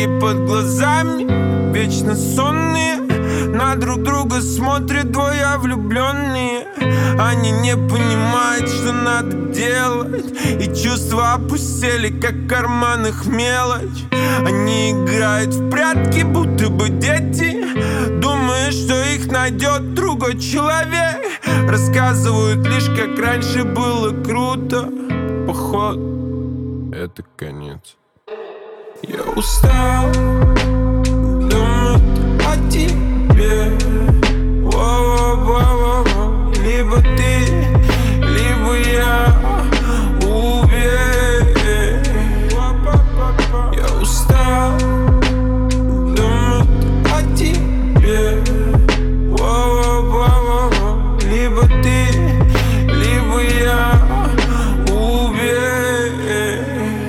Круги под глазами, вечно сонные, на друг друга смотрят двое влюбленные. Они не понимают, что надо делать, и чувства опустели, как в карманах мелочь. Они играют в прятки, будто бы дети, думая, что их найдет другой человек. Рассказывают лишь, как раньше было круто. Походу, это конец. Я устал думать о тебе. Воу-воу-воу-воу. Либо ты, либо я. Уверен. Я устал думать о тебе. Воу-воу-воу-воу. Либо ты, либо я. Уверен.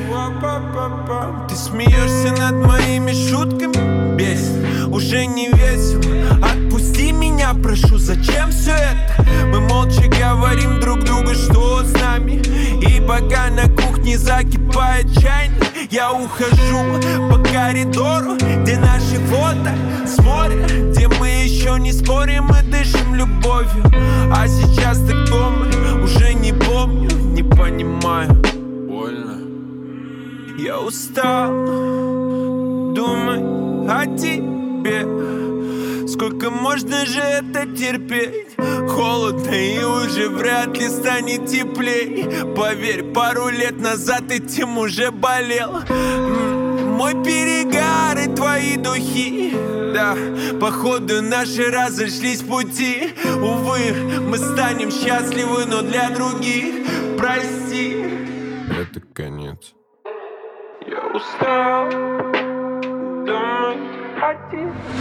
Ты смеешься над моими шутками, бесит, уже не весело. Отпусти меня, прошу, зачем все это? Мы молча говорим друг другу, что с нами. И пока на кухне закипает чайник, я ухожу по коридору, где наши фото с моря, где мы еще не спорим и дышим любовью. А сейчас ты дома, уже не помню, не понимаю. Больно. Я устал думать о тебе. Сколько можно же это терпеть? Холодно и уже вряд ли станет теплей. Поверь, пару лет назад этим уже болел. Мой перегар и твои духи. Да, походу наши разошлись пути. Увы, мы станем счастливы, но для других. Прости. Это конец. Я устал думать о тебе.